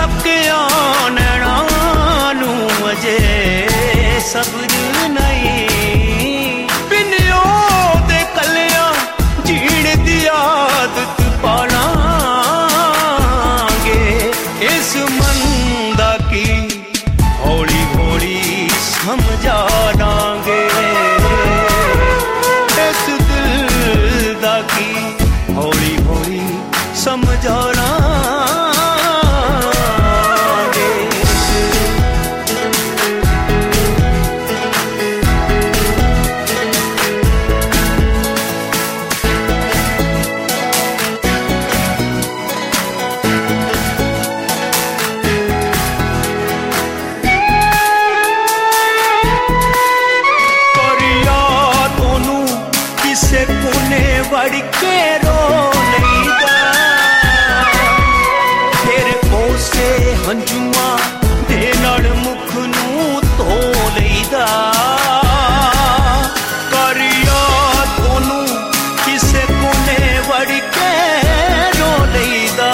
लुकिया नैना नू अजे सब्र नहीं। बिनियो दे कलिया जीण दी आदत पालांगे। इस मन दा की हौली हौली समझा लांगे। इस दिल दा की हौली हौली समझा लांगे। किसे कोने वड़ के रो लईदा। फिर कोसे हंजुआ दे नाल मुख नू धो लईदा। करिया तोनू किसे कोने वड़ के रो लईदा।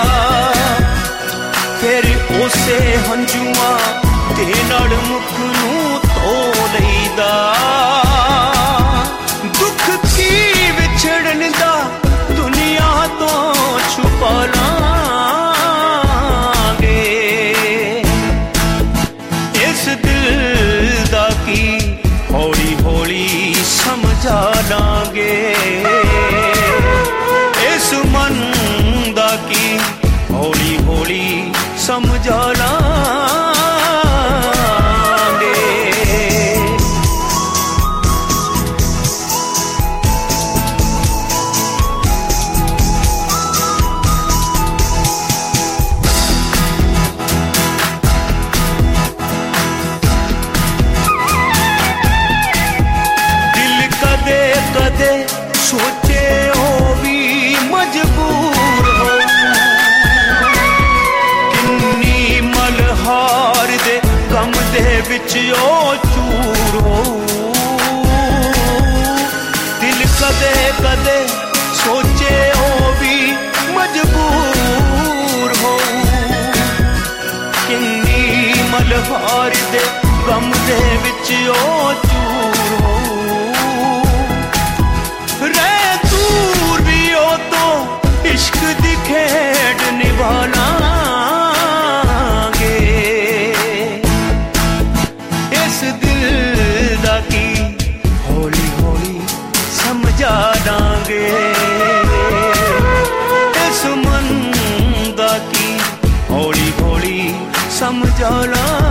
फिर कोसे हंजुआ दे नाल मुख नू धो लईदा। दुख की विछड़न दा दुनिया तो छुपा लांगे। इस दिल दा की हौली हौली समझा लांगे। इस मन दा की हौली हौली समझा लांगे। कदे सोचे हो भी मजबूर हो। किन्नी मलहार दे गम दे विच ओ चूर हो। दिल कदे कदे सोचे हो भी मजबूर हो। किन्नी मलहार दे गम दे विच ओ चूर हो। इश्क दी खेड निभा लांगे। इस दिल दा की हौली हौली समझा लांगे। इस मन दा की हौली हौली समझा लांगे।